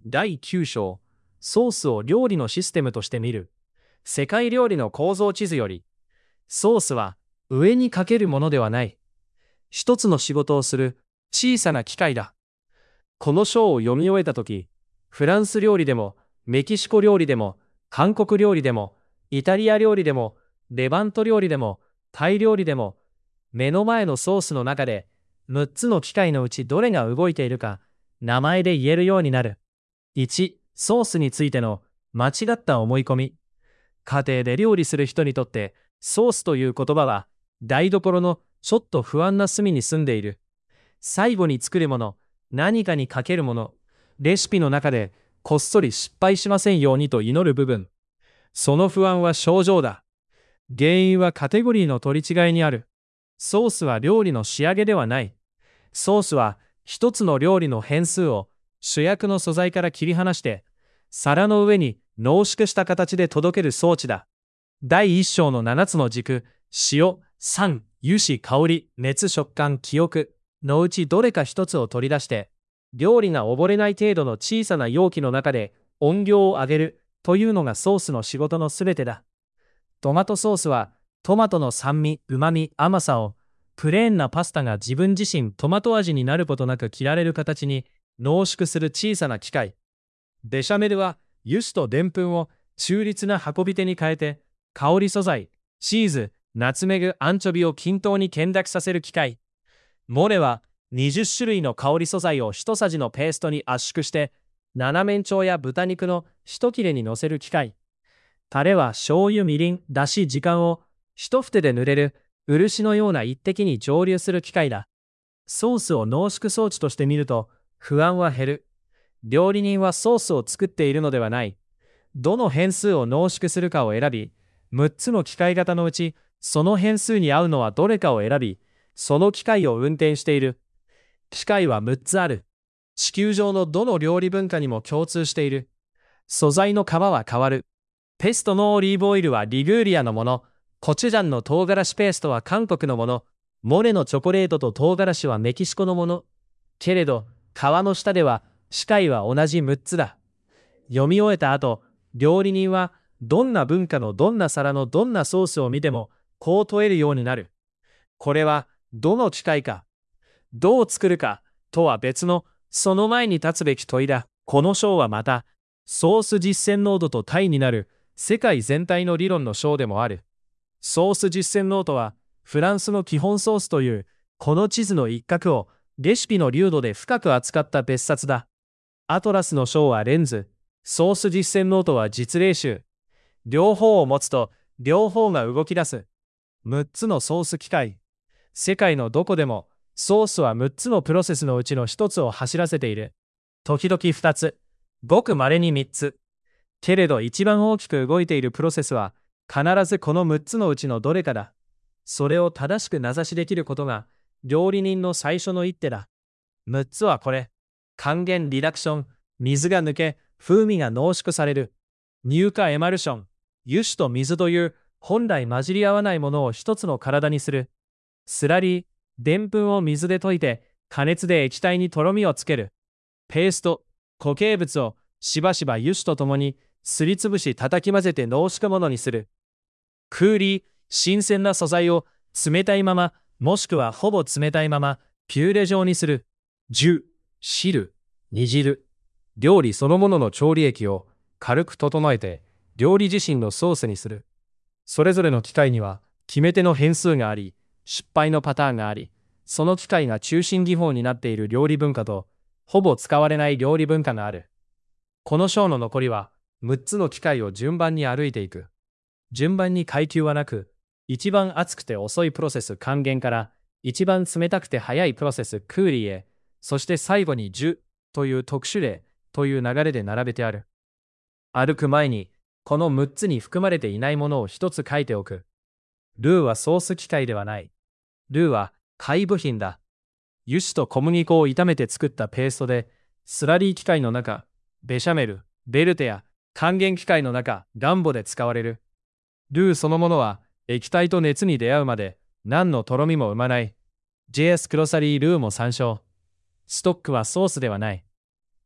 第9章、ソースを料理のシステムとして見る。世界料理の構造地図より、ソースは上にかけるものではない。一つの仕事をする小さな機械だ。この章を読み終えたとき、フランス料理でも、メキシコ料理でも、韓国料理でも、イタリア料理でも、レバント料理でも、タイ料理でも、目の前のソースの中で、6つの機械のうちどれが動いているか、名前で言えるようになる。1、ソースについての間違った思い込み。家庭で料理する人にとって、ソースという言葉は、台所のちょっと不安な隅に住んでいる。最後に作るもの、何かにかけるもの、レシピの中でこっそり失敗しませんようにと祈る部分。その不安は症状だ。原因はカテゴリーの取り違いにある。ソースは料理の仕上げではない。ソースは一つの料理の変数を主役の素材から切り離して、皿の上に濃縮した形で届ける装置だ。第1章の7つの軸、塩、酸、油脂、香り、熱、食感、記憶のうちどれか一つを取り出して、料理が溺れない程度の小さな容器の中で音量を上げるというのがソースの仕事のすべてだ。トマトソースはトマトの酸味、旨味、甘さをプレーンなパスタが自分自身トマト味になることなく切られる形に濃縮する小さな機械。ベシャメルは油脂とでんぷんを中立な運び手に変えて香り素材、チーズ、ナツメグ、アンチョビを均等に懸濁させる機械。モレは20種類の香り素材を一さじのペーストに圧縮して七面鳥や豚肉の一切れに乗せる機械。タレは醤油、みりん、だし、時間を一筆で塗れる漆のような一滴に蒸留する機械だ。ソースを濃縮装置として見ると不安は減る。料理人はソースを作っているのではない。どの変数を濃縮するかを選び、6つの機械型のうちその変数に合うのはどれかを選び、その機械を運転している。機械は6つある。地球上のどの料理文化にも共通している。素材の皮は変わる。ペストのオリーブオイルはリグーリアのもの。コチュジャンの唐辛子ペーストは韓国のもの。モレのチョコレートと唐辛子はメキシコのもの。けれど、皮の下では機械は同じ6つだ。読み終えた後、料理人はどんな文化のどんな皿のどんなソースを見てもこう問えるようになる。これはどの機械か、どう作るかとは別のその前に立つべき問いだ。この章はまたソース実践ノードと対になる世界全体の理論の章でもある。ソース実践ノートはフランスの基本ソースというこの地図の一角をレシピの流度で深く扱った別冊だ。アトラスの章はレンズ、ソース実践ノートは実例集。両方を持つと両方が動き出す。6つのソース機械。世界のどこでもソースは6つのプロセスのうちの1つを走らせている。時々2つ、ごく稀に3つ。けれど一番大きく動いているプロセスは必ずこの6つのうちのどれかだ。それを正しく名指しできることが料理人の最初の一手だ。6つはこれ。還元リダクション、水が抜け、風味が濃縮される。乳化エマルション、油脂と水という本来混じり合わないものを一つの体にする。スラリー、でんぷんを水で溶いて加熱で液体にとろみをつける。ペースト、固形物をしばしば油脂とともにすりつぶし叩き混ぜて濃縮物にする。クーリー、新鮮な素材を冷たいままもしくはほぼ冷たいままピューレ状にする。ジュ、汁、煮汁、料理そのものの調理液を軽く整えて料理自身のソースにする。それぞれの機械には決め手の変数があり、失敗のパターンがあり、その機械が中心技法になっている料理文化とほぼ使われない料理文化がある。この章の残りは6つの機械を順番に歩いていく。順番に階級はなく、一番熱くて遅いプロセス還元から一番冷たくて速いプロセスクーリーへ、そして最後にジュという特殊例という流れで並べてある。歩く前にこの6つに含まれていないものを一つ書いておく。ルーはソース機械ではない。ルーは貝部品だ。油脂と小麦粉を炒めて作ったペーストで、スラリー機械の中、ベシャメル、ベルテや還元機械の中、ガンボで使われる。ルーそのものは液体と熱に出会うまで何のとろみも生まない。JS クロサリールーも参照。ストックはソースではない。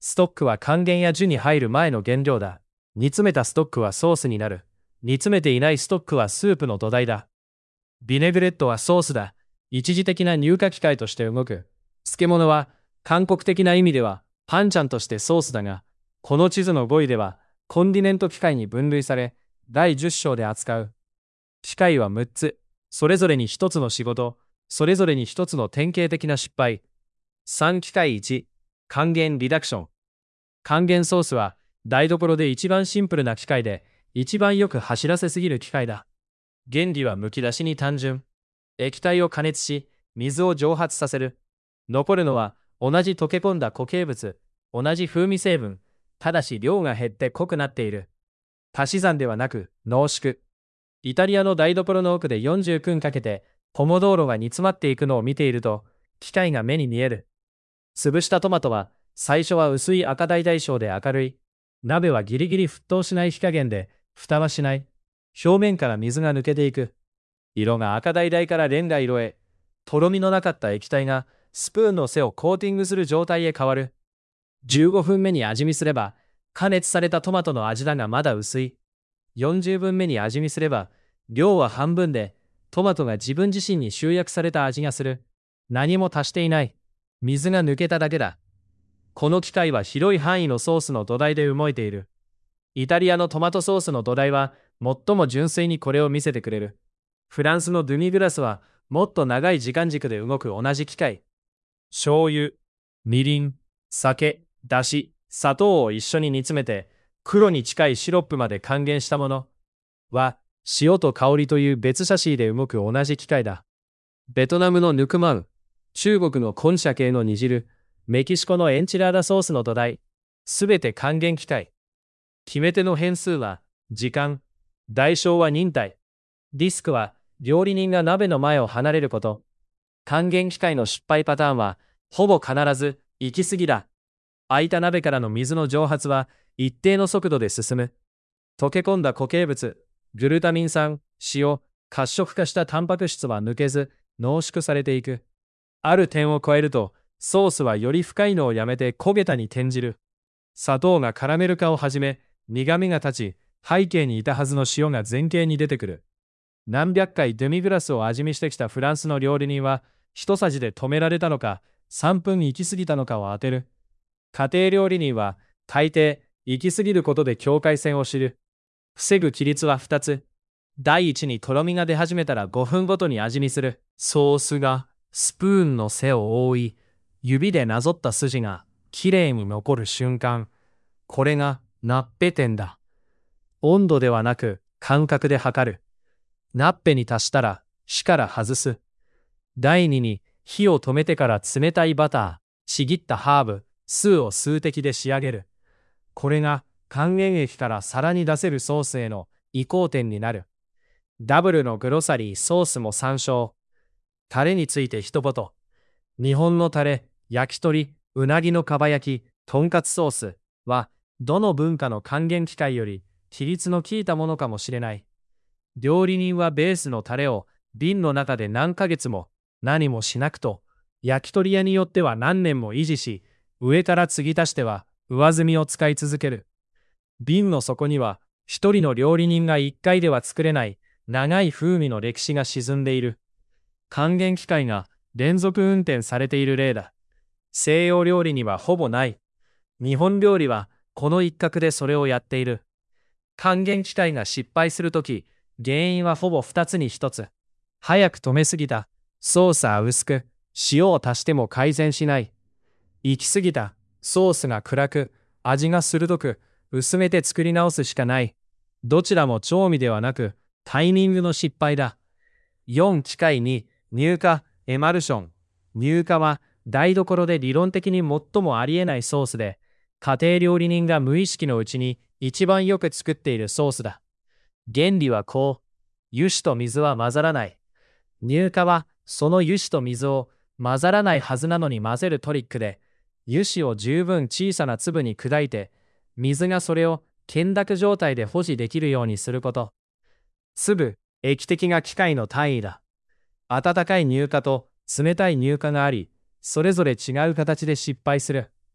ストックは還元や樹に入る前の原料だ。煮詰めたストックはソースになる。煮詰めていないストックはスープの土台だ。ビネグレットはソースだ。一時的な乳化機械として動く。漬物は韓国的な意味ではパンチャンとしてソースだが、この地図の語彙ではコンディネント機械に分類され、第10章で扱う。機械は6つ。それぞれに1つの仕事、それぞれに1つの典型的な失敗。3機械1、還元リダクション。還元ソースは台所で一番シンプルな機械で、一番よく走らせすぎる機械だ。原理はむき出しに単純。液体を加熱し、水を蒸発させる。残るのは同じ溶け込んだ固形物、同じ風味成分、ただし量が減って濃くなっている。足し算ではなく濃縮。イタリアの台所の奥で40分かけてポモドーロが煮詰まっていくのを見ていると、機械が目に見える。潰したトマトは最初は薄い赤橙色で明るい。鍋はギリギリ沸騰しない火加減で、蓋はしない。表面から水が抜けていく。色が赤橙からレンガ色へ。とろみのなかった液体がスプーンの背をコーティングする状態へ変わる。15分目に味見すれば、加熱されたトマトの味だがまだ薄い。40分目に味見すれば、量は半分で、トマトが自分自身に集約された味がする。何も足していない。水が抜けただけだ。この機械は広い範囲のソースの土台で動いている。イタリアのトマトソースの土台は最も純粋にこれを見せてくれる。フランスのドゥミグラスはもっと長い時間軸で動く同じ機械。醤油、みりん、酒、だし、砂糖を一緒に煮詰めて黒に近いシロップまで還元したものは塩と香りという別シャシーで動く同じ機械だ。ベトナムのヌクマウ、中国のコンシャ系の煮汁、メキシコのエンチラーダソースの土台、すべて還元機械。決め手の変数は時間、代償は忍耐。リスクは料理人が鍋の前を離れること。還元機械の失敗パターンはほぼ必ず行き過ぎだ。空いた鍋からの水の蒸発は一定の速度で進む。溶け込んだ固形物、グルタミン酸、塩、褐色化したタンパク質は抜けず濃縮されていく。ある点を超えるとソースはより深いのをやめて焦げたに転じる。砂糖がカラメル化を始め、苦みが立ち、背景にいたはずの塩が前景に出てくる。何百回デミグラスを味見してきたフランスの料理人は、一さじで止められたのか、3分行き過ぎたのかを当てる。家庭料理人は、大抵、行き過ぎることで境界線を知る。防ぐ規律は2つ。第一にとろみが出始めたら5分ごとに味見する。ソースがスプーンの背を覆い、指でなぞった筋がきれいに残る瞬間。これがナッペ点だ。温度ではなく感覚で測る。ナッペに達したら火から外す。第2に火を止めてから冷たいバター、ちぎったハーブ、酢を数滴で仕上げる。これが還元液から皿に出せるソースへの移行点になる。ダブルのグロサリーソースも参照。タレについて一言。日本のタレ、焼き鳥、うなぎのかば焼き、とんかつソースはどの文化の還元機械より比率の効いたものかもしれない。料理人はベースのタレを瓶の中で何ヶ月も何もしなくと、焼き鳥屋によっては何年も維持し、上から継ぎ足しては上澄みを使い続ける。瓶の底には一人の料理人が一回では作れない長い風味の歴史が沈んでいる。還元機械が連続運転されている例だ。西洋料理にはほぼない。日本料理はこの一角でそれをやっている。還元機械が失敗するとき、原因はほぼ2つに1つ。早く止めすぎた。ソースは薄く、塩を足しても改善しない。行き過ぎた。ソースが暗く、味が鋭く、薄めて作り直すしかない。どちらも調味ではなく、タイミングの失敗だ。4機械に乳化、エマルション。乳化は台所で理論的に最もありえないソースで、家庭料理人が無意識のうちに一番よく作っているソースだ。原理はこう。油脂と水は混ざらない。乳化はその油脂と水を混ざらないはずなのに混ぜるトリックで、油脂を十分小さな粒に砕いて、水がそれを懸濁状態で保持できるようにすること。粒、液滴が機械の単位だ。温かい乳化と冷たい乳化があり、それぞれ違う形で失敗する。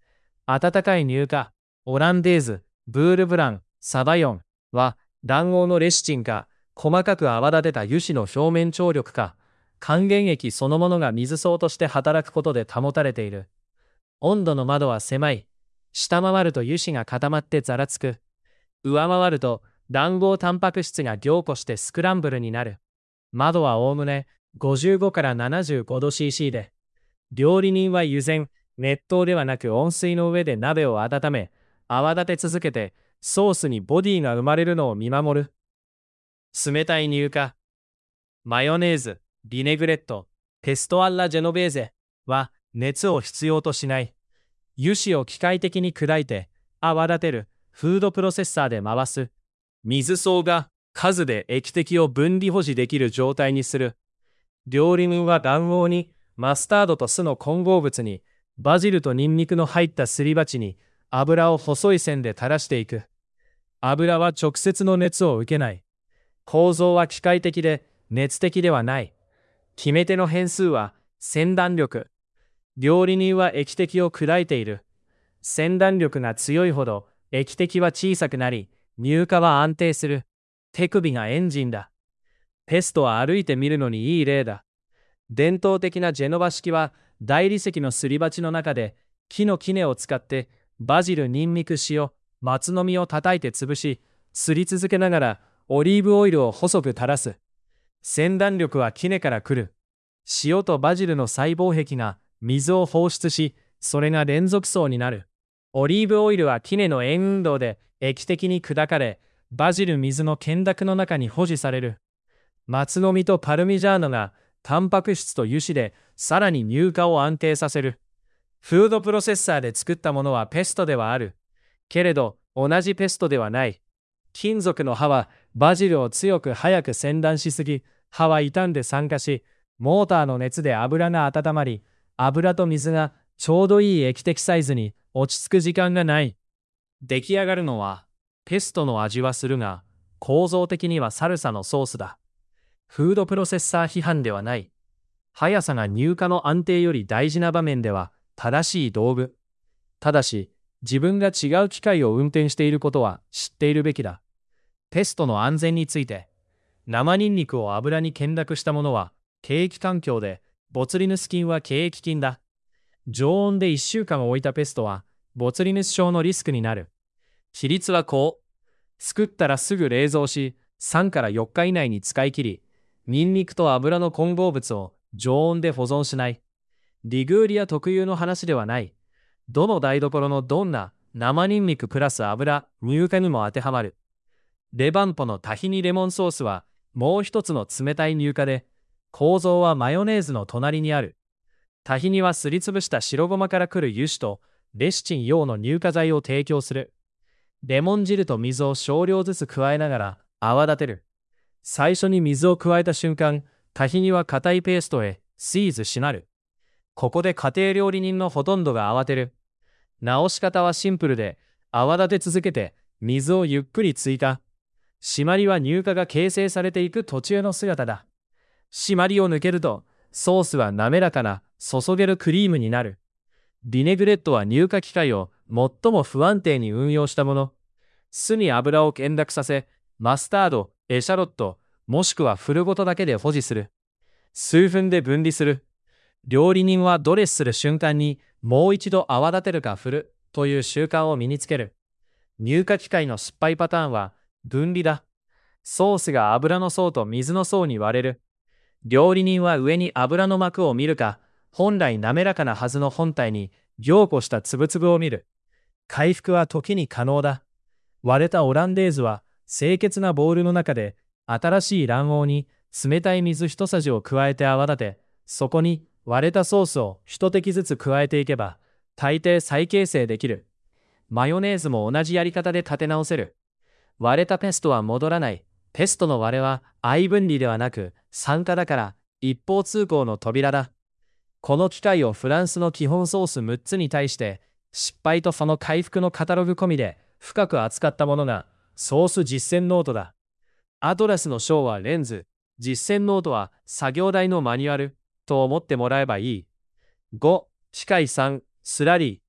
温かい乳化、オランデーズ、ブールブラン、サバヨンは卵黄のレシチンか、細かく泡立てた油脂の表面張力か、還元液そのものが水層として働くことで保たれている。温度の窓は狭い。下回ると油脂が固まってざらつく。上回ると卵黄タンパク質が凝固してスクランブルになる。窓はおおむね55から75度 cc で、料理人は湯煎、熱湯ではなく温水の上で鍋を温め、泡立て続けてソースにボディが生まれるのを見守る。冷たい乳化。マヨネーズ、ビネグレット、ペストアッラジェノベーゼは熱を必要としない。油脂を機械的に砕いて泡立てるフードプロセッサーで回す。水層が数で液体を分離保持できる状態にする。料理人は卵黄にマスタードと酢の混合物にバジルとニンニクの入ったすり鉢に油を細い線で垂らしていく。油は直接の熱を受けない。構造は機械的で熱的ではない。決め手の変数は洗断力。料理人は液体を砕いている。洗断力が強いほど液体は小さくなり、乳化は安定する。手首がエンジンだ。ペストは歩いてみるのにいい例だ。伝統的なジェノバ式は大理石のすり鉢の中で木の杵を使ってバジル、ニンニク、塩、松の実を叩いて潰し、すり続けながらオリーブオイルを細く垂らす。洗断力は杵から来る。塩とバジルの細胞壁が水を放出し、それが連続層になる。オリーブオイルは杵の円運動で液的に砕かれ、バジル水の懸濁の中に保持される。松の実とパルミジャーノがタンパク質と油脂でさらに乳化を安定させる。フードプロセッサーで作ったものはペストではある。けれど同じペストではない。金属の刃はバジルを強く早く洗断しすぎ、刃は傷んで酸化し、モーターの熱で油が温まり、油と水がちょうどいい液滴サイズに落ち着く時間がない。出来上がるのは、ペストの味はするが、構造的にはサルサのソースだ。フードプロセッサー批判ではない。速さが乳化の安定より大事な場面では正しい道具。ただし、自分が違う機械を運転していることは知っているべきだ。ペストの安全について、生ニンニクを油に懸濁したものは、経液環境で、ボツリヌス菌は経液菌だ。常温で1週間置いたペストは、ボツリヌス症のリスクになる。比率はこう。作ったらすぐ冷蔵し、3から4日以内に使い切り、ニンニクと油の混合物を常温で保存しない。リグーリア特有の話ではない。どの台所のどんな生ニンニクプラス油、乳化にも当てはまる。レバンポのタヒニレモンソースはもう一つの冷たい乳化で、構造はマヨネーズの隣にある。タヒニはすりつぶした白ごまから来る油脂とレシチン用の乳化剤を提供する。レモン汁と水を少量ずつ加えながら泡立てる。最初に水を加えた瞬間、タヒニは硬いペーストへシーズしなる。ここで家庭料理人のほとんどが慌てる。直し方はシンプルで、泡立て続けて水をゆっくり追加。締まりは乳化が形成されていく途中の姿だ。締まりを抜けると、ソースは滑らかな注げるクリームになる。ビネグレットは乳化機械を最も不安定に運用したもの。酢に油を懸濁させ、マスタード、エシャロット、もしくはフルごとだけで保持する。数分で分離する。料理人はドレスする瞬間にもう一度泡立てるか振るという習慣を身につける。乳化機械の失敗パターンは分離だ。ソースが油の層と水の層に割れる。料理人は上に油の膜を見るか、本来滑らかなはずの本体に凝固した粒々を見る。回復は時に可能だ。割れたオランデーズは清潔なボウルの中で新しい卵黄に冷たい水一さじを加えて泡立て、そこに割れたソースを一滴ずつ加えていけば大抵再形成できる。マヨネーズも同じやり方で立て直せる。割れたペストは戻らない。ペストの割れは相分離ではなく酸化だから一方通行の扉だ。この機械をフランスの基本ソース6つに対して失敗とその回復のカタログ込みで深く扱ったものがソース実践ノートだ。アトラスの章はレンズ、実践ノートは作業台のマニュアルと思ってもらえばいい。5、機械3、スラリー。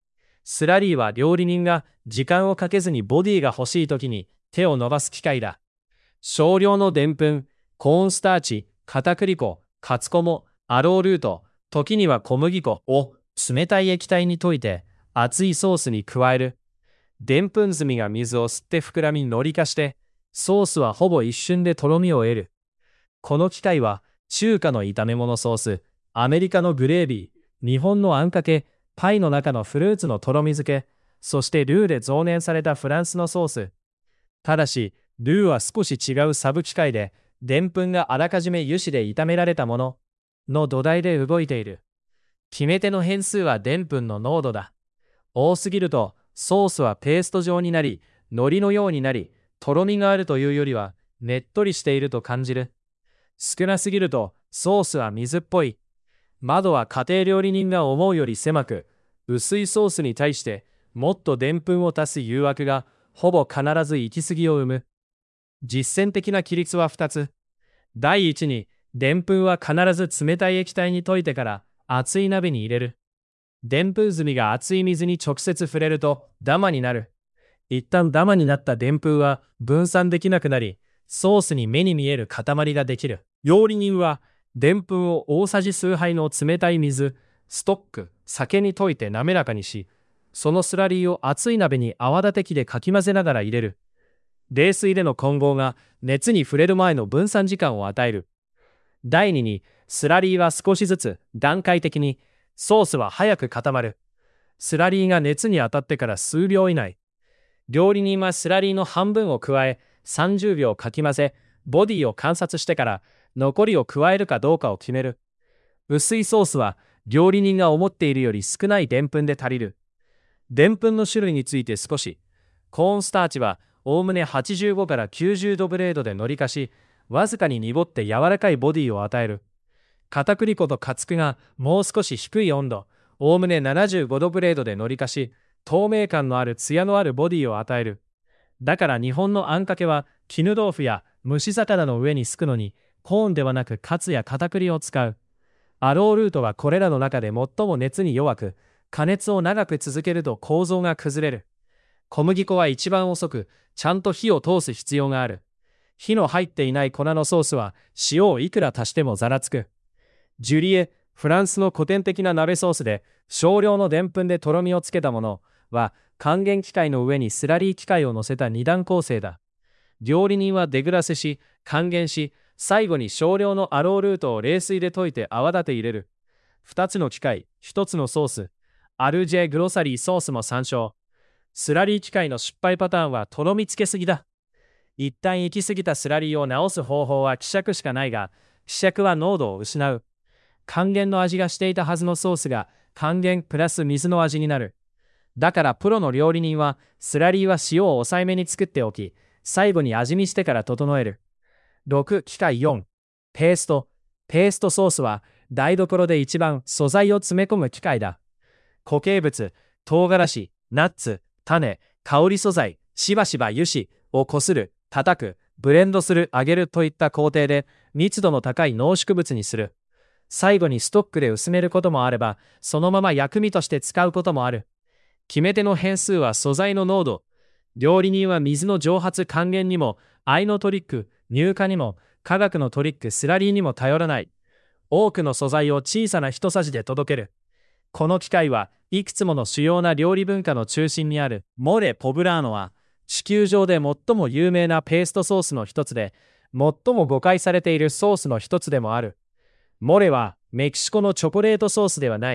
スラリーは料理人が時間をかけずにボディが欲しい時に手を伸ばす機械だ。少量のでんぷん、コーンスターチ、片栗粉、カツコモ、アロールート、時には小麦粉を冷たい液体に溶いて熱いソースに加える。でんぷん炭が水を吸って膨らみのり化して、ソースはほぼ一瞬でとろみを得る。この機械は中華の炒め物ソース、アメリカのグレービー、日本のあんかけ、パイの中のフルーツのとろみ漬け、そしてルーで増粘されたフランスのソース。ただし、ルーは少し違うサブ機械で、でんぷんがあらかじめ油脂で炒められたものの土台で動いている。決め手の変数はでんぷんの濃度だ。多すぎるとソースはペースト状になり、海苔のようになり、とろみがあるというよりはねっとりしていると感じる。少なすぎるとソースは水っぽい。窓は家庭料理人が思うより狭く、薄いソースに対してもっとでんぷんを足す誘惑がほぼ必ず行き過ぎを生む。実践的な規律は2つ。第一に、でんぷんは必ず冷たい液体に溶いてから熱い鍋に入れる。でんぷん炭が熱い水に直接触れるとダマになる。一旦ダマになったでんぷんは分散できなくなり、ソースに目に見える塊ができる。料理人は、でんぷんを大さじ数杯の冷たい水、ストック、酒に溶いて滑らかにし、そのスラリーを熱い鍋に泡立て器でかき混ぜながら入れる。冷水での混合が熱に触れる前の分散時間を与える。第2に、スラリーは少しずつ段階的に、ソースは早く固まる。スラリーが熱に当たってから数秒以内。料理人はスラリーの半分を加え、30秒かき混ぜ、ボディを観察してから残りを加えるかどうかを決める。薄いソースは料理人が思っているより少ないでんぷんで足りる。でんぷんの種類について少し。コーンスターチはおおむね85から90度ブレードでのり化し、わずかに濁って柔らかいボディを与える。片栗粉とカツクがもう少し低い温度、おおむね75度ブレードでのり化し、透明感のあるツヤのあるボディを与える。だから日本のあんかけは絹豆腐や蒸し魚の上にすくのにコーンではなくカツや片栗を使う。アロールートはこれらの中で最も熱に弱く、加熱を長く続けると構造が崩れる。小麦粉は一番遅く、ちゃんと火を通す必要がある。火の入っていない粉のソースは塩をいくら足してもざらつく。ジュリエ、フランスの古典的な鍋ソースで少量のでんぷんでとろみをつけたものは還元機械の上にスラリー機械を乗せた二段構成だ。料理人はデグラセし、還元し、最後に少量のアロールートを冷水で溶いて泡立て入れる。2つの機械、1つのソース。アルジェグロサリーソースも参照。スラリー機械の失敗パターンはとろみつけすぎだ。一旦行き過ぎたスラリーを直す方法は希釈しかないが、希釈は濃度を失う。還元の味がしていたはずのソースが還元プラス水の味になる。だからプロの料理人はスラリーは塩を抑えめに作っておき、最後に味見してから整える。6、機械4。ペースト。ペーストソースは台所で一番素材を詰め込む機械だ。固形物、唐辛子、ナッツ、種、香り素材、しばしば油脂をこする、叩く、ブレンドする、揚げるといった工程で密度の高い濃縮物にする。最後にストックで薄めることもあれば、そのまま薬味として使うこともある。決め手の変数は素材の濃度。料理人は水の蒸発還元にも、藍のトリック、乳化にも、化学のトリックスラリーにも頼らない。多くの素材を小さな一さじで届ける。この機械はいくつもの主要な料理文化の中心にあるモレ・ポブラーノは、地球上で最も有名なペーストソースの一つで、最も誤解されているソースの一つでもある。モレはメキシコのチョコレートソースではない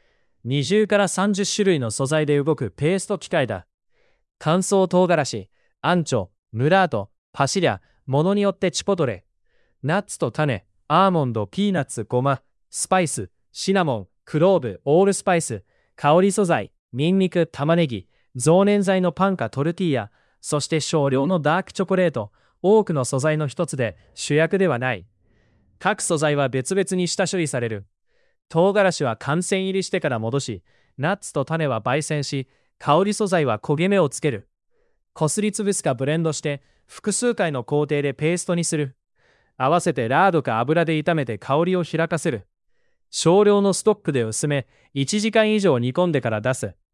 。20から30種類の素材で動くペースト機械だ。乾燥唐辛子、アンチョ、ムラート、パシリャ、ものによってチポトレ。ナッツと種、アーモンド、ピーナッツ、ゴマ、スパイス、シナモン、クローブ、オールスパイス、香り素材、ニンニク、玉ねぎ、増粘剤のパンかトルティーヤ、そして少量のダークチョコレート、多くの素材の一つで主役ではない。各素材は別々に下処理される。唐辛子は寒栓入りしてから戻し、ナッツと種は焙煎し、香り素材は焦げ目をつける。こすりつぶすかブレンドして、複数回の工程でペーストにする。合わせてラードか油で炒めて香りを開かせる。少量のストックで薄め、1時間以上煮込んでから出す。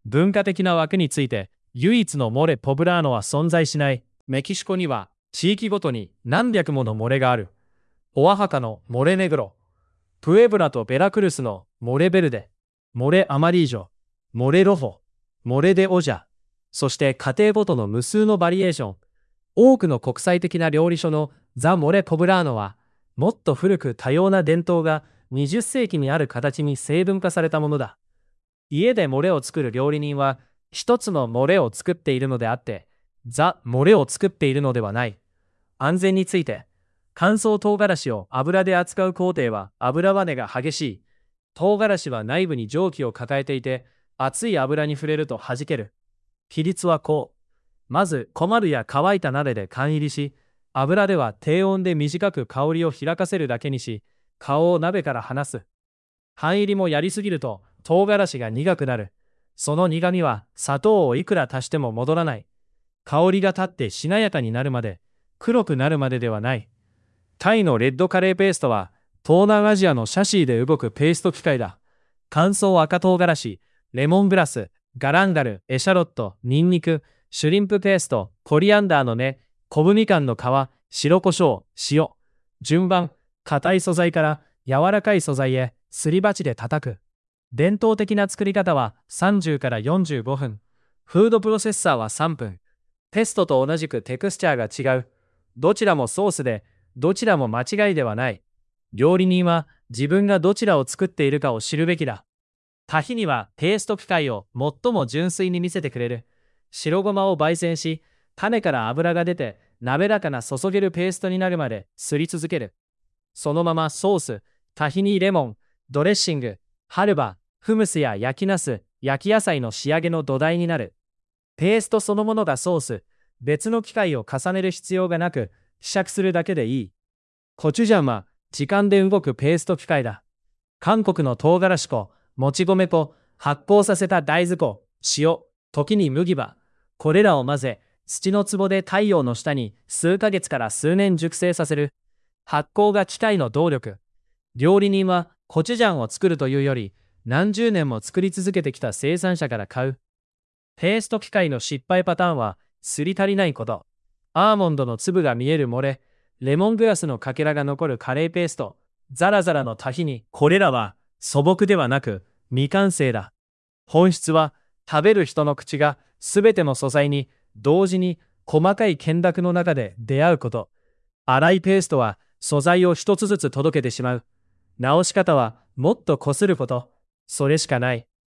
文化的な枠について、唯一のモレ・ポブラーノは存在しない。メキシコには、地域ごとに何百ものモレがある。オアハカのモレネグロ、プエブラとベラクルスのモレベルデ、モレアマリージョ、モレロフォ、モレデオジャ、そして家庭ごとの無数のバリエーション。多くの国際的な料理書のザ・モレ・ポブラーノは、もっと古く多様な伝統が20世紀にある形に成分化されたものだ。家でモレを作る料理人は、一つのモレを作っているのであって、ザ・モレを作っているのではない。安全について、乾燥唐辛子を油で扱う工程は油跳ねが激しい。唐辛子は内部に蒸気を抱えていて、熱い油に触れると弾ける。比率はこう。まず、小丸や乾いた鍋で缶入りし、油では低温で短く香りを開かせるだけにし、顔を鍋から離す。半入りもやりすぎると唐辛子が苦くなる。その苦味は砂糖をいくら足しても戻らない。香りが立ってしなやかになるまで、黒くなるまでではない。タイのレッドカレーペーストは、東南アジアのシャシーで動くペースト機械だ。乾燥赤唐辛子、レモングラス、ガランダル、エシャロット、ニンニク、シュリンプペースト、コリアンダーの根、小麦みかんの皮、白胡椒、塩。順番、硬い素材から柔らかい素材へすり鉢で叩く。伝統的な作り方は30から45分。フードプロセッサーは3分。ペストと同じくテクスチャーが違う。どちらもソースで、どちらも間違いではない。料理人は自分がどちらを作っているかを知るべきだ。タヒにはペースト機械を最も純粋に見せてくれる。白ごまを焙煎し、種から油が出て滑らかな注げるペーストになるまですり続ける。そのままソース、タヒニレモン、ドレッシング、ハルバ、フムスや焼きナス、焼き野菜の仕上げの土台になる。ペーストそのものがソース、別の機械を重ねる必要がなく、希釈するだけでいい。コチュジャンは時間で動くペースト機械だ。韓国の唐辛子粉、もち米粉、発酵させた大豆粉、塩、時に麦葉、これらを混ぜ、土の壺で太陽の下に数ヶ月から数年熟成させる。発酵が機械の動力。料理人はコチュジャンを作るというより、何十年も作り続けてきた生産者から買う。ペースト機械の失敗パターンは、すり足りないこと。アーモンドの粒が見える漏れ、レモングラスのかけらが残るカレーペースト、ザラザラのタヒニ、これらは素朴ではなく未完成だ。本質は食べる人の口がすべての素材に同時に細かい見学の中で出会うこと。粗いペーストは素材を一つずつ届けてしまう。直し方はもっとこすること。それしかない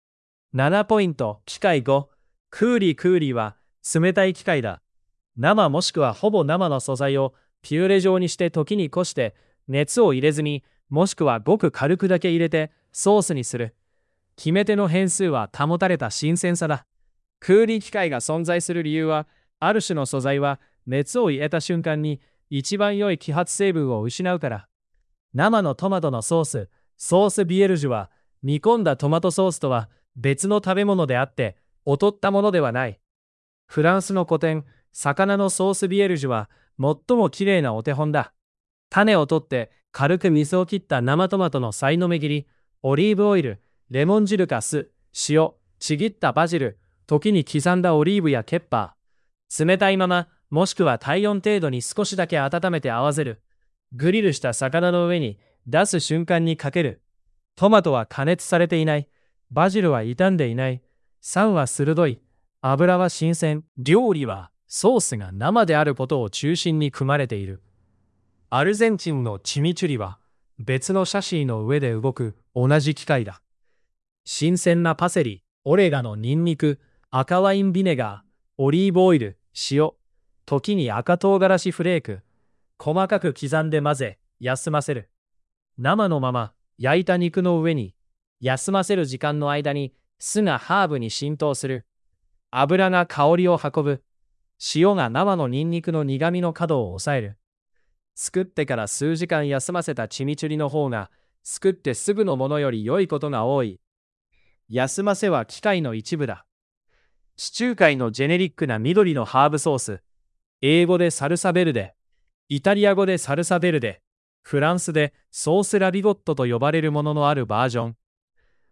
。7ポイント、機械5。クーリーは冷たい機械だ。生もしくはほぼ生の素材をピューレ状にして時にこして熱を入れずにもしくはごく軽くだけ入れてソースにする。決め手の変数は保たれた新鮮さだ。クーリー機械が存在する理由はある種の素材は熱を入れた瞬間に一番良い揮発成分を失うから。生のトマトのソースビエルジュは煮込んだトマトソースとは別の食べ物であって劣ったものではない。フランスの古典魚のソースビエルジュは最もきれいなお手本だ。種を取って軽く水を切った生トマトのさいの目切り、オリーブオイル、レモン汁か酢、塩、ちぎったバジル、時に刻んだオリーブやケッパー。冷たいまま、もしくは体温程度に少しだけ温めて合わせる。グリルした魚の上に出す瞬間にかける。トマトは加熱されていない。バジルは傷んでいない。酸は鋭い。油は新鮮。料理はソースが生であることを中心に組まれている。アルゼンチンのチミチュリは別のシャシーの上で動く同じ機械だ。新鮮なパセリ、オレガノ、ニンニク、赤ワインビネガー、オリーブオイル、塩、時に赤唐辛子フレーク、細かく刻んで混ぜ、休ませる。生のまま焼いた肉の上に、休ませる時間の間に酢がハーブに浸透する。油が香りを運ぶ。塩が生のニンニクの苦味の角を抑える。作ってから数時間休ませたチミチュリの方が、作ってすぐのものより良いことが多い。休ませは機械の一部だ。地中海のジェネリックな緑のハーブソース。英語でサルサベルデ。イタリア語でサルサベルデ。フランスでソースラビゴットと呼ばれるもののあるバージョン。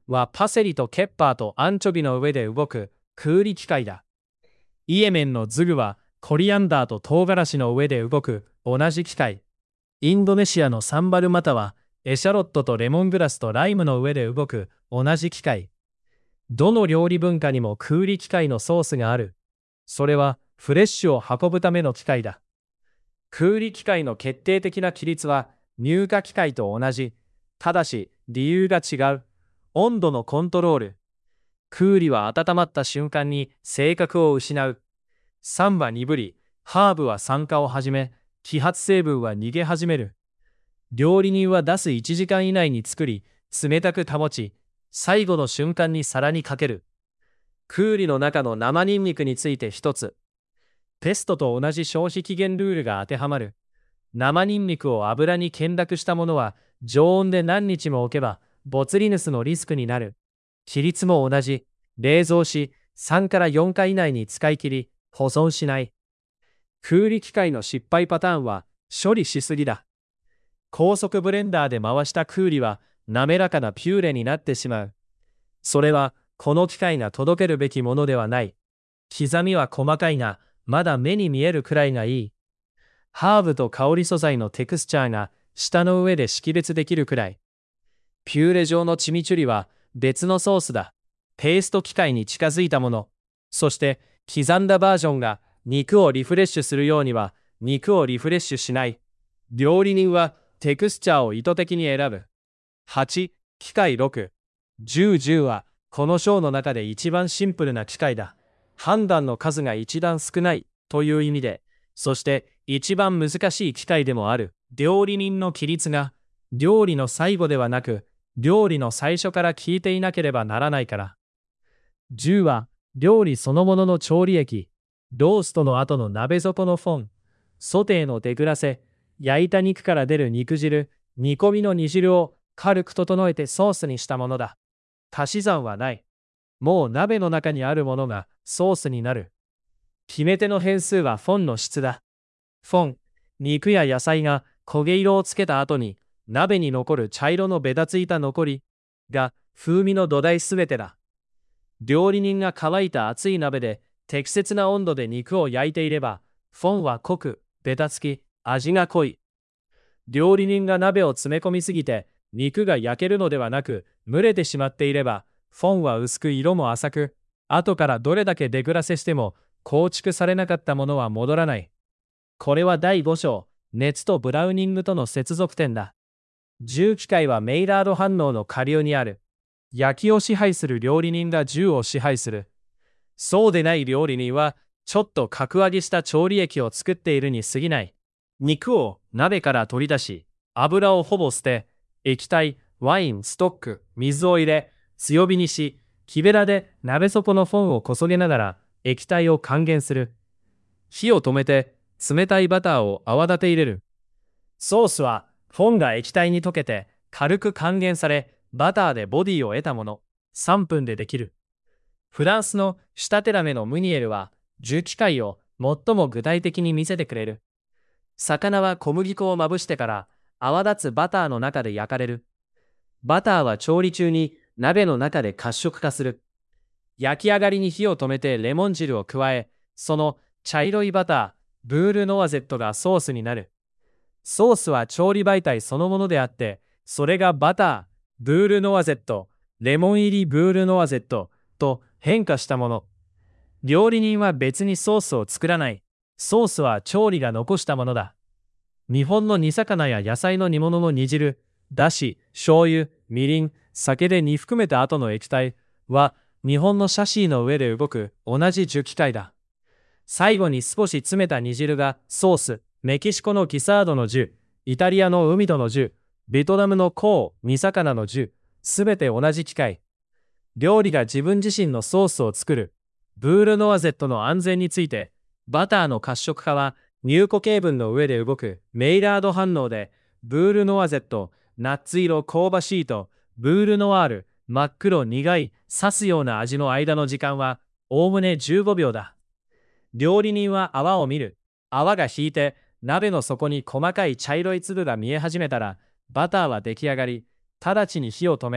はパセリとケッパーとアンチョビの上で動く空理機械だ。イエメンのズグはコリアンダーと唐辛子の上で動く同じ機械。インドネシアのサンバルマタはエシャロットとレモングラスとライムの上で動く同じ機械。どの料理文化にも空理機械のソースがある。それはフレッシュを運ぶための機械だ。空理機械の決定的な規律は乳化機械と同じ。ただし理由が違う。温度のコントロール。空理は温まった瞬間に性格を失う。酸は鈍り、ハーブは酸化を始め、揮発成分は逃げ始める。料理人は出す1時間以内に作り、冷たく保ち、最後の瞬間に皿にかける。空理の中の生ニンニクについて一つ。ペストと同じ消費期限ルールが当てはまる。生ニンニクを油に転落したものは常温で何日も置けばボツリヌスのリスクになる。比率も同じ。冷蔵し3から4回以内に使い切り保存しない。空理機械の失敗パターンは処理しすぎだ。高速ブレンダーで回した空理は滑らかなピューレになってしまう。それはこの機械が届けるべきものではない。刻みは細かいがまだ目に見えるくらいがいい。ハーブと香り素材のテクスチャーが舌の上で識別できるくらい。ピューレ状のチミチュリは別のソースだ。ペースト機械に近づいたもの。そして刻んだバージョンが肉をリフレッシュするようには肉をリフレッシュしない。料理人はテクスチャーを意図的に選ぶ。8、機械6。10はこの章の中で一番シンプルな機械だ。判断の数が一段少ないという意味で、そして一番難しい機械でもある。料理人の規律が料理の最後ではなく料理の最初から効いていなければならないから。10は料理そのものの調理液、ローストの後の鍋底のフォン、ソテーのデグラセ、焼いた肉から出る肉汁、煮込みの煮汁を軽く整えてソースにしたものだ。足し算はない。もう鍋の中にあるものがソースになる。決め手の変数はフォンの質だ。フォン、肉や野菜が焦げ色をつけた後に鍋に残る茶色のベタついた残りが風味の土台すべてだ。料理人が乾いた熱い鍋で適切な温度で肉を焼いていれば、フォンは濃く、ベタつき、味が濃い。料理人が鍋を詰め込みすぎて肉が焼けるのではなく蒸れてしまっていれば、フォンは薄く色も浅く、後からどれだけデグラセしても構築されなかったものは戻らない。これは第5章、熱とブラウニングとの接続点だ。10機械はメイラード反応の下流にある。焼きを支配する料理人が10を支配する。そうでない料理人はちょっと格上げした調理液を作っているに過ぎない。肉を鍋から取り出し、油をほぼ捨て、液体、ワイン、ストック、水を入れ、強火にし、木べらで鍋底のフォンをこそげながら液体を還元する。火を止めて冷たいバターを泡立て入れる。ソースはフォンが液体に溶けて軽く還元され、バターでボディを得たもの。3分でできる。フランスのシュタテラメのムニエルは10機械を最も具体的に見せてくれる。魚は小麦粉をまぶしてから泡立つバターの中で焼かれる。バターは調理中に鍋の中で褐色化する。焼き上がりに火を止めてレモン汁を加え、その茶色いバター、ブールノワゼットがソースになる。ソースは調理媒体そのものであって、それがバター、ブールノワゼット、レモン入りブールノワゼットと変化したもの。料理人は別にソースを作らない。ソースは調理が残したものだ。日本の煮魚や野菜の煮物の煮汁、だし、醤油、みりん、酒で煮含めた後の液体は日本のシャシーの上で動く同じ10機械だ。最後に少し詰めた煮汁がソース、メキシコのキサードの10、イタリアの海戸の10、ベトナムのコー、煮魚の10、すべて同じ機械。料理が自分自身のソースを作る。ブールノワゼットの安全について、バターの褐色化は乳固形分の上で動くメイラード反応で、ブールノワゼット、ナッツ色香ばしいと、ブールノワール、真っ黒苦い、刺すような味の間の時間は、おおむね15秒だ。料理人は泡を見る。泡が引いて、鍋の底に細かい茶色い粒が見え始めたら、バターは出来上がり、直ちに火を止め、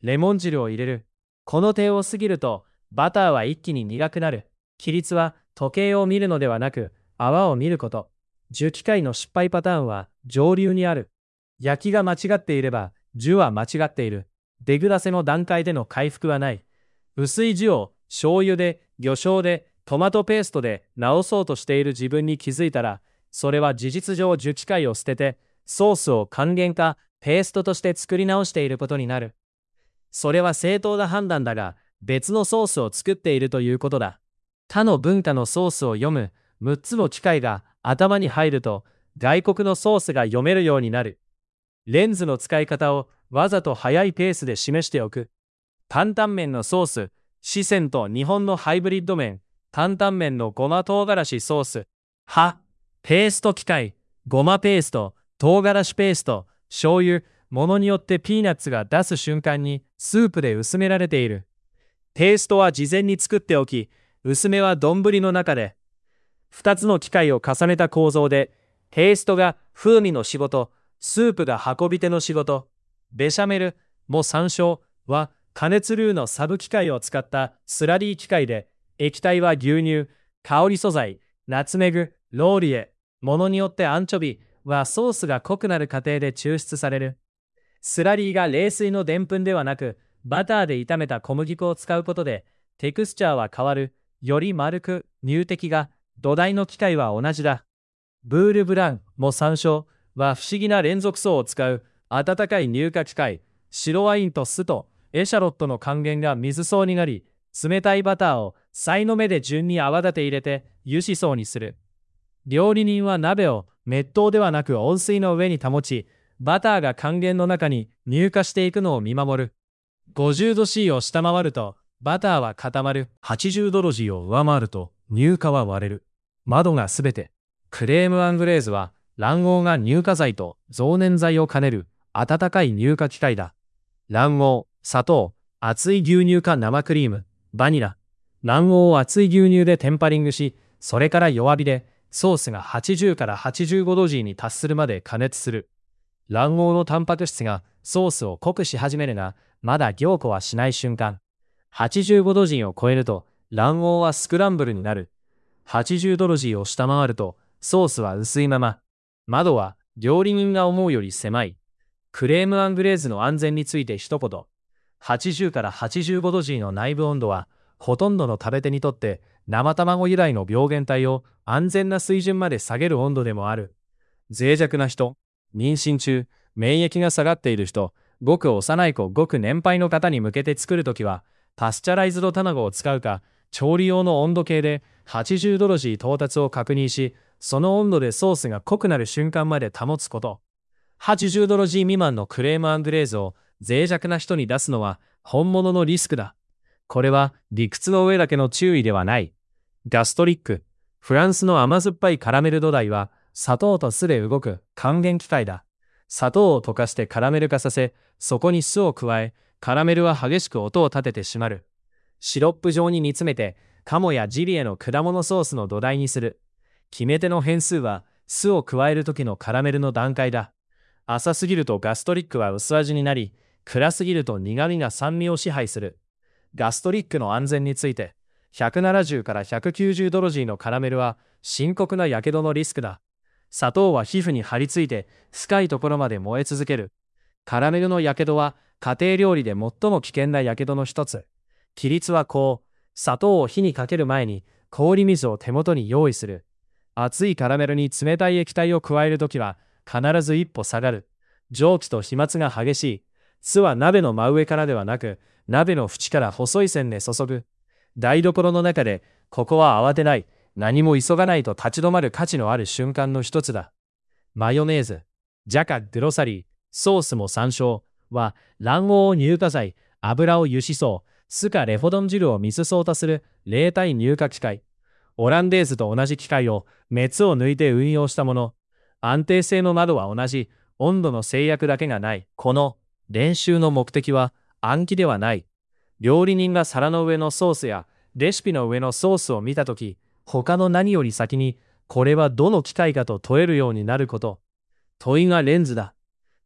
レモン汁を入れる。この手を過ぎると、バターは一気に苦くなる。規律は時計を見るのではなく、泡を見ること。樹機械の失敗パターンは上流にある。焼きが間違っていれば、樹は間違っている。デグラセの段階での回復はない。薄い樹を醤油で、魚醤で、トマトペーストで直そうとしている自分に気づいたら、それは事実上樹機械を捨てて、ソースを還元かペーストとして作り直していることになる。それは正当な判断だが、別のソースを作っているということだ。他の文化のソースを読む6つの機械が頭に入ると、外国のソースが読めるようになる。レンズの使い方をわざと速いペースで示しておく。担々麺のソース、四川と日本のハイブリッド麺、担々麺のごま唐辛子ソース。ペースト機械、ごまペースト、唐辛子ペースト、醤油、ものによってピーナッツが出す瞬間にスープで薄められている。ペーストは事前に作っておき、薄めは丼の中で。2つの機械を重ねた構造で、ペーストが風味の仕事、スープが運び手の仕事。ベシャメルも山椒は加熱ルーのサブ機械を使ったスラリー機械で、液体は牛乳、香り素材、ナツメグ、ローリエ、ものによってアンチョビはソースが濃くなる過程で抽出される。スラリーが冷水のでんぷんではなく、バターで炒めた小麦粉を使うことで、テクスチャーは変わる。より丸く、乳滴が、土台の機械は同じだ。ブールブランも山椒は不思議な連続層を使う温かい乳化機械。白ワインと酢とエシャロットの還元が水層になり、冷たいバターを才の目で順に泡立て入れて油脂層にする。料理人は鍋を熱湯ではなく温水の上に保ち、バターが還元の中に乳化していくのを見守る。50度 C を下回るとバターは固まる。80度 C を上回ると乳化は割れる。窓がすべて。クレーム・アングレーズは卵黄が乳化剤と増粘剤を兼ねる温かい乳化機械だ。卵黄、砂糖、熱い牛乳か生クリーム、バニラ。卵黄を熱い牛乳でテンパリングし、それから弱火でソースが80から85度 C に達するまで加熱する。卵黄のタンパク質がソースを濃くし始めるが、まだ凝固はしない瞬間。85度 C を超えると卵黄はスクランブルになる。80度 C を下回るとソースは薄いまま。窓は料理人が思うより狭い。クレーム・アングレーズの安全について一言。80から85度 C の内部温度は、ほとんどの食べ手にとって生卵由来の病原体を安全な水準まで下げる温度でもある。脆弱な人、妊娠中、免疫が下がっている人、ごく幼い子、ごく年配の方に向けて作るときは、パスチャライズド卵を使うか、調理用の温度計で80度 C 到達を確認し、その温度でソースが濃くなる瞬間まで保つこと。80度 C 未満のクレーム・アングレーズを脆弱な人に出すのは本物のリスクだ。これは理屈の上だけの注意ではない。ガストリック、フランスの甘酸っぱいカラメル土台は砂糖と酢で動く還元機械だ。砂糖を溶かしてカラメル化させ、そこに酢を加え、カラメルは激しく音を立てて締まる。シロップ状に煮詰めて、カモやジビエの果物ソースの土台にする。決め手の変数は酢を加える時のカラメルの段階だ。浅すぎるとガストリックは薄味になり、暗すぎると苦味が酸味を支配する。ガストリックの安全について、170から190ドロ C のカラメルは深刻な火傷のリスクだ。砂糖は皮膚に張り付いて深いところまで燃え続ける。カラメルの火傷は家庭料理で最も危険な火傷の一つ。規律はこう、砂糖を火にかける前に氷水を手元に用意する。熱いカラメルに冷たい液体を加えるときは必ず一歩下がる。蒸気と飛沫が激しい。酢は鍋の真上からではなく、鍋の縁から細い線で注ぐ。台所の中で、ここは慌てない、何も急がないと立ち止まる価値のある瞬間の一つだ。マヨネーズ、ジャカ・デロサリー、ソースも山椒は、卵黄を乳化剤、油を油脂層、酢かレフォドン汁を水層とする冷体乳化機械。オランデーズと同じ機械を熱を抜いて運用したもの。安定性の窓は同じ、温度の制約だけがない。この練習の目的は暗記ではない。料理人が皿の上のソースやレシピの上のソースを見たとき、他の何より先にこれはどの機械かと問えるようになること。問いがレンズだ。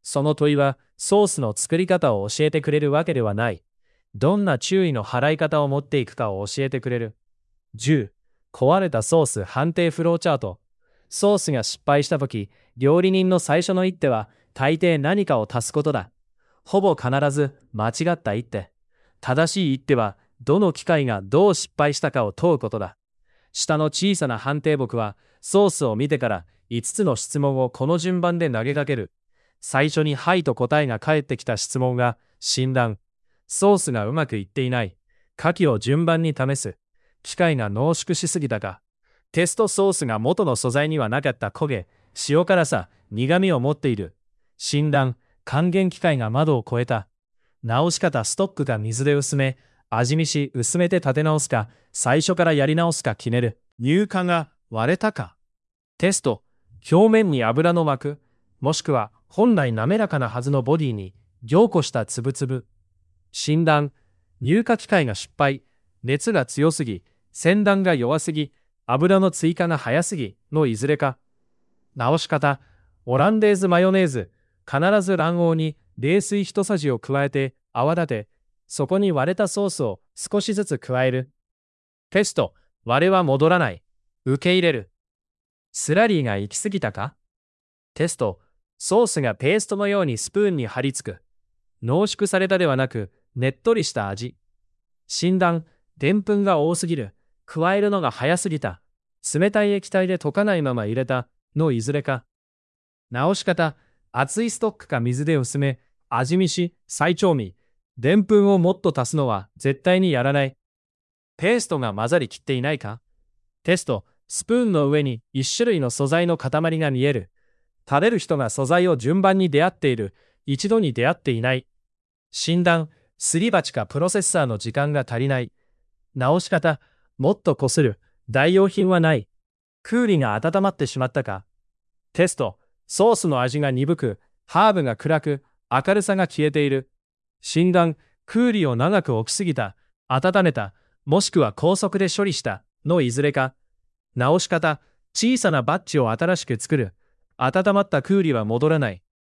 その問いはソースの作り方を教えてくれるわけではない。どんな注意の払い方を持っていくかを教えてくれる。10、壊れたソース判定フローチャート。ソースが失敗したとき、料理人の最初の一手は大抵何かを足すことだ。ほぼ必ず間違った一手。正しい一手はどの機械がどう失敗したかを問うことだ。下の小さな判定簿はソースを見てから5つの質問をこの順番で投げかける。最初にはいと答えが返ってきた質問が診断。ソースがうまくいっていない。牡蠣を順番に試す。機械が濃縮しすぎたか。テストソースが元の素材にはなかった焦げ、塩辛さ、苦味を持っている。診断。還元機械が窓を越えた。直し方ストックが水で薄め、味見し薄めて立て直すか、最初からやり直すか決める。乳化が割れたか。テスト。表面に油の膜、もしくは本来滑らかなはずのボディに凝固したつぶつぶ。診断。乳化機械が失敗。熱が強すぎ、先端が弱すぎ、油の追加が早すぎのいずれか。直し方。オランデーズマヨネーズ。必ず卵黄に冷水一さじを加えて泡立て、そこに割れたソースを少しずつ加える。テスト。割れは戻らない。受け入れる。スラリーが行き過ぎたか。テスト。ソースがペーストのようにスプーンに張り付く。濃縮されたではなく、ねっとりした味。診断。でんぷんが多すぎる。加えるのが早すぎた。冷たい液体で溶かないまま入れたのいずれか。直し方。熱いストックか水で薄め、味見し、再調味。でんぷんをもっと足すのは絶対にやらない。ペーストが混ざりきっていないか。テスト。スプーンの上に一種類の素材の塊が見える。食べる人が素材を順番に出会っている。一度に出会っていない。診断。すり鉢かプロセッサーの時間が足りない。直し方。もっとこする。代用品はない。クーリが温まってしまったか。テスト。ソースの味が鈍く、ハーブが暗く、明るさが消えている。診断。クーリを長く置きすぎた。温めた。もしくは高速で処理したのいずれか。直し方。小さなバッジを新しく作る。温まったクーリは戻らない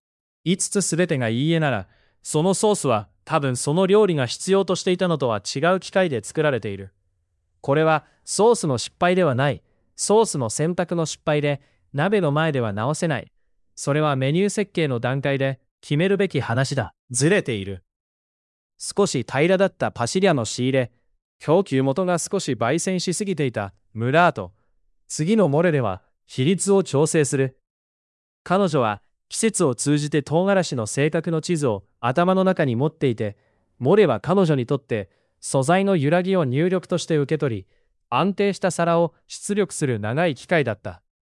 。5つすべてがいいえなら、そのソースは多分その料理が必要としていたのとは違う機械で作られている。これはソースの失敗ではない。ソースの選択の失敗で、鍋の前では直せない。それはメニュー設計の段階で決めるべき話だ。ずれている。少し平らだったパシリャの仕入れ、供給元が少し焙煎しすぎていたムラート。次のモレでは比率を調整する。彼女は季節を通じて唐辛子の性格の地図を頭の中に持っていて、モレは彼女にとって素材の揺らぎを入力として受け取り、安定した皿を出力する長い機械だった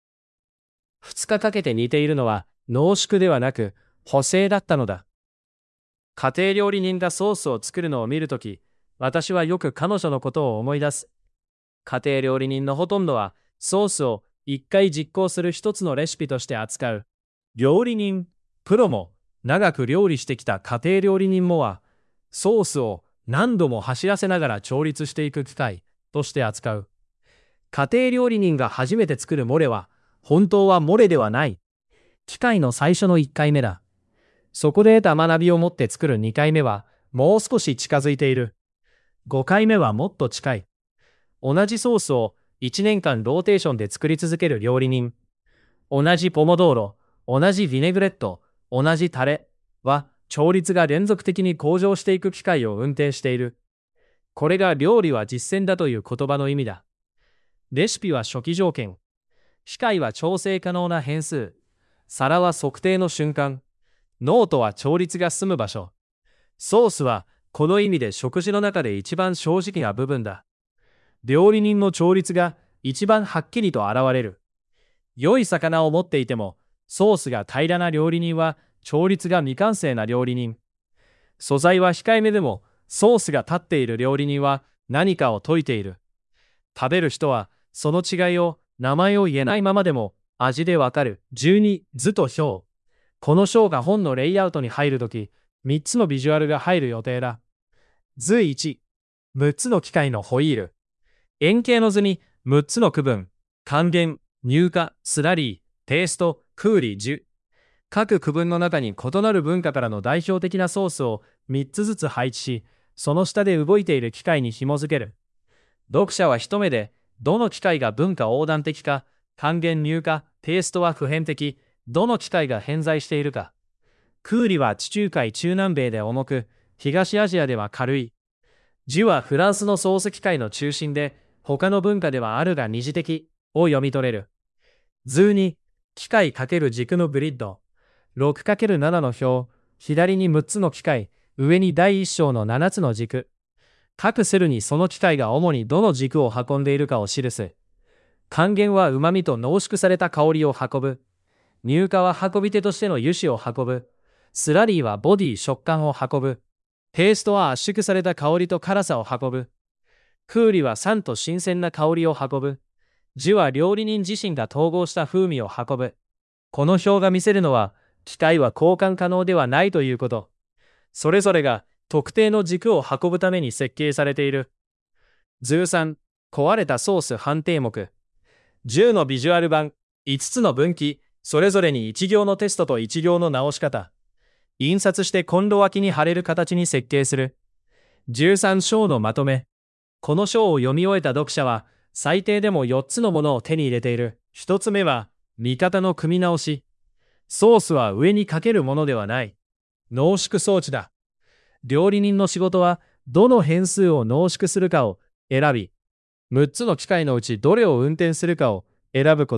。2日かけて煮ているのは濃縮ではなく補正だったのだ。家庭料理人がソースを作るのを見るとき、私はよく彼女のことを思い出す。家庭料理人のほとんどはソースを一回実行する一つのレシピとして扱う。料理人、プロも長く料理してきた家庭料理人もは、ソースを何度も走らせながら調律していく機械として扱う。家庭料理人が初めて作るモレは、本当はモレではない。機械の最初の1回目だ。そこで得た学びを持って作る2回目は、もう少し近づいている。5回目はもっと近い。同じソースを1年間ローテーションで作り続ける料理人。同じポモドーロ、同じヴィネグレット、同じタレは、調律が連続的に向上していく機械を運転している。これが料理は実践だという言葉の意味だ。レシピは初期条件。機械は調整可能な変数。皿は測定の瞬間。ノートは調律が進む場所。ソースはこの意味で食事の中で一番正直な部分だ。料理人の調律が一番はっきりと現れる。良い魚を持っていても、ソースが平らな料理人は調律が未完成な料理人。素材は控えめでも、ソースが立っている料理人は何かを説いている。食べる人はその違いを名前を言えないままでも味でわかる。12、図と表。この章が本のレイアウトに入るとき、3つのビジュアルが入る予定だ。図1、6つの機械のホイール。円形の図に6つの区分、還元、乳化、スラリー、ペースト、クーリ、ジュ。 各区分の中に異なる文化からの代表的なソースを3つずつ配置し、その下で動いている機械に紐づける。読者は一目で、どの機械が文化横断的か、還元乳化、テイストは普遍的、どの機械が偏在しているか。クーリは地中海中南米で重く、東アジアでは軽い。ジュはフランスのソース機械の中心で、他の文化ではあるが二次的を読み取れる。図に、機械×軸のグリッド。6×7 の表、左に6つの機械、上に第1章の7つの軸。各セルにその機械が主にどの軸を運んでいるかを記す。還元は旨味と濃縮された香りを運ぶ。乳化は運び手としての油脂を運ぶ。スラリーはボディ食感を運ぶ。ペーストは圧縮された香りと辛さを運ぶ。クーリは酸と新鮮な香りを運ぶ。ジュは料理人自身が統合した風味を運ぶ。この表が見せるのは、機械は交換可能ではないということ。それぞれが特定の軸を運ぶために設計されている。図3、壊れたソース判定目。10のビジュアル版、5つの分岐、それぞれに1行のテストと1行の直し方。印刷してコンロ脇に貼れる形に設計する。13章のまとめ。この章を読み終えた読者は、最低でも4つのものを手に入れている。1つ目は、見方の組み直し。ソースは上にかけるものではない。濃縮装置だ。料理人の仕事は、どの変数を濃縮するかを選び、6つの機械のうちどれを運転するかを選ぶこと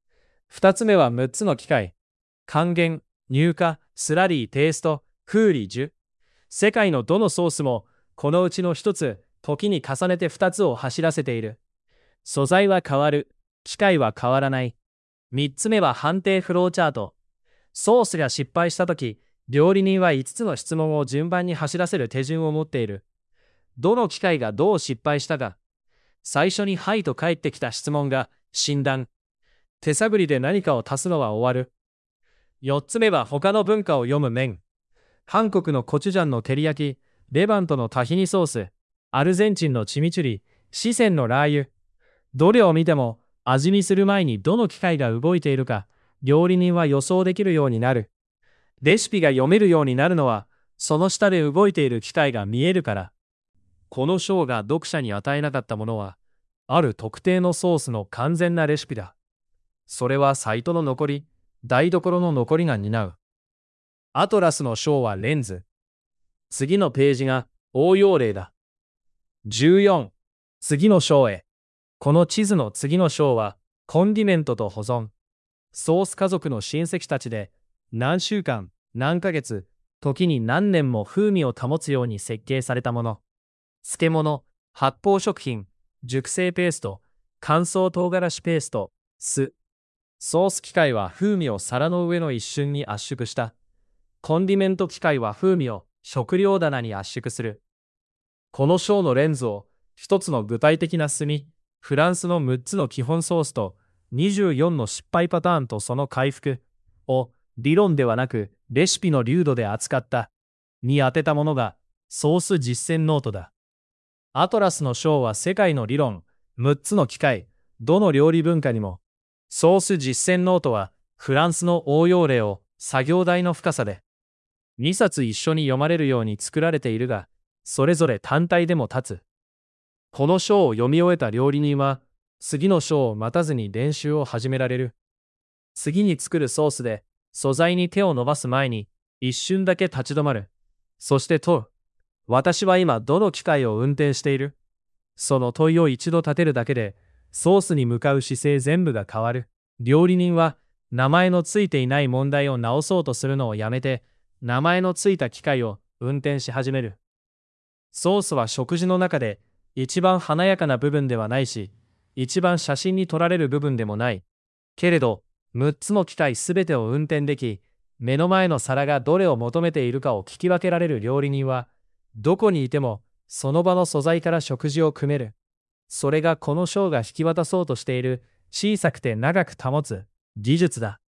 。2つ目は6つの機械。還元、乳化、スラリー、テイスト、クーリー、ジュ。世界のどのソースも、このうちの1つ、時に重ねて2つを走らせている。素材は変わる。機械は変わらない。3つ目は判定フローチャート。ソースが失敗したとき、料理人は5つの質問を順番に走らせる手順を持っている。どの機械がどう失敗したか。最初にはいと返ってきた質問が診断。手探りで何かを足すのは終わる。4つ目は他の文化を読む面。韓国のコチュジャンの照り焼き、レバントのタヒニソース、アルゼンチンのチミチュリ、四川のラー油。どれを見ても味見する前にどの機械が動いているか、料理人は予想できるようになる。レシピが読めるようになるのは、その下で動いている機械が見えるから。この章が読者に与えなかったものは、ある特定のソースの完全なレシピだ。それはサイトの残り、台所の残りが担う。アトラスの章はレンズ。次のページが応用例だ。14、次の章へ。この地図の次の章は、コンディメントと保存。ソース家族の親戚たちで、何週間、何ヶ月、時に何年も風味を保つように設計されたもの。漬物、発酵食品、熟成ペースト、乾燥唐辛子ペースト、酢。ソース機械は風味を皿の上の一瞬に圧縮した。コンディメント機械は風味を食料棚に圧縮する。この章のレンズを一つの具体的な炭、フランスの6つの基本ソースと24の失敗パターンとその回復を理論ではなくレシピの流度で扱ったに当てたものがソース実践ノートだ。アトラスの章は世界の理論、6つの機械、どの料理文化にも。ソース実践ノートはフランスの応用例を作業台の深さで2冊一緒に読まれるように作られているが、それぞれ単体でも立つ。この章を読み終えた料理人は、次の章を待たずに練習を始められる。次に作るソースで、素材に手を伸ばす前に、一瞬だけ立ち止まる。そして問う。私は今どの機械を運転している？その問いを一度立てるだけで、ソースに向かう姿勢全部が変わる。料理人は、名前のついていない問題を直そうとするのをやめて、名前のついた機械を運転し始める。ソースは食事の中で、一番華やかな部分ではないし、一番写真に撮られる部分でもない。けれど、6つの機械すべてを運転でき、目の前の皿がどれを求めているかを聞き分けられる料理人は、どこにいても、その場の素材から食事を組める。それがこの章が引き渡そうとしている、小さくて長く保つ技術だ。